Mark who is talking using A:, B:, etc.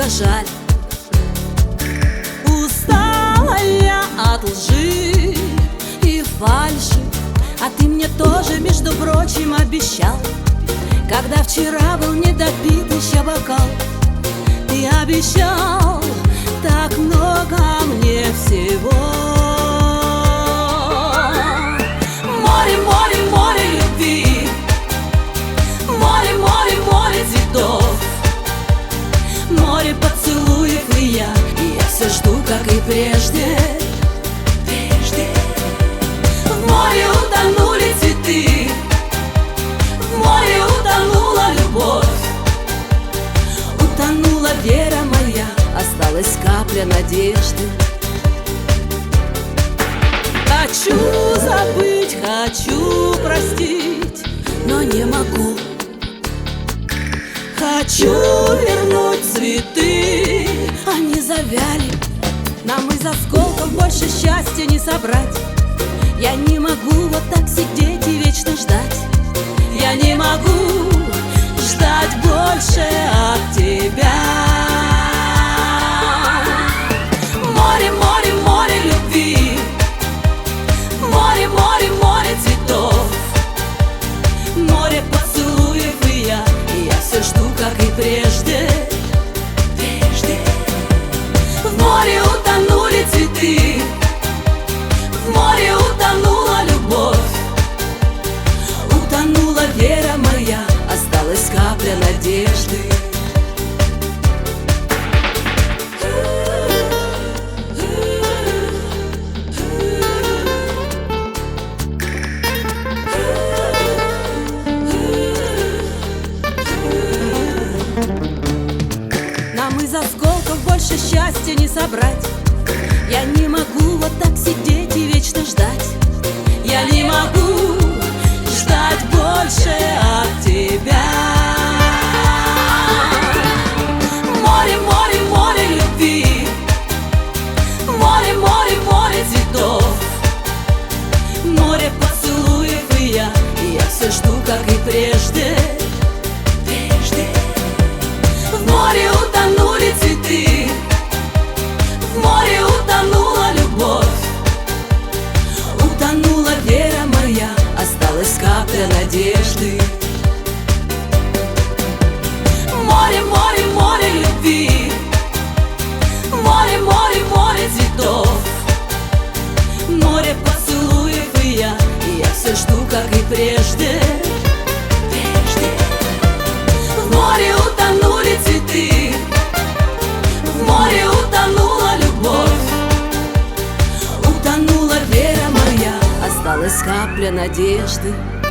A: жаль. Устала я от лжи и фальши, а ты мне тоже, между прочим, обещал. Когда вчера был недопит еще бокал, ты обещал так много мне всего. Море, море, море любви, море, море, море цветов, море поцелуев, и я все жду, как и прежде. В море утонули цветы, в море утонула любовь, утонула вера моя, осталась капля надежды. Хочу забыть, хочу простить, но не могу. Хочу вернуть цветы, они завяли. Нам из осколков больше счастья не собрать. Я не могу вот так сидеть и вечно ждать. Я не могу ждать больше от тебя. Море, море, море любви, море, море, море цветов, море поцелуев, и я все жду, как и прежде. В море утонули цветы, в море утонула любовь, утонула вера моя, осталась капля надежды. Нам из осколков больше счастья не собрать. Я не могу вот так сидеть и вечно ждать. Я не могу ждать больше от тебя. Море, море, море любви, море, море, море цветов, море поцелуев, и я все жду, как и прежде. В море утонули цветы, в море утонула любовь, утонула вера моя, осталась капля надежды. Море, море, море любви, море, море, море цветов, море поцелуев, и я все жду, как и прежде. В море утонули цветы, в море утонула любовь, утонула вера моя, осталась капля надежды.